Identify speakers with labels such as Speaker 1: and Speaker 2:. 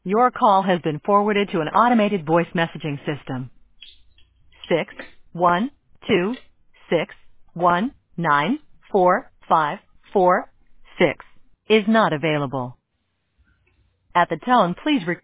Speaker 1: Your call has been forwarded to an automated voice messaging system. 61261945446 is not available. At the tone, please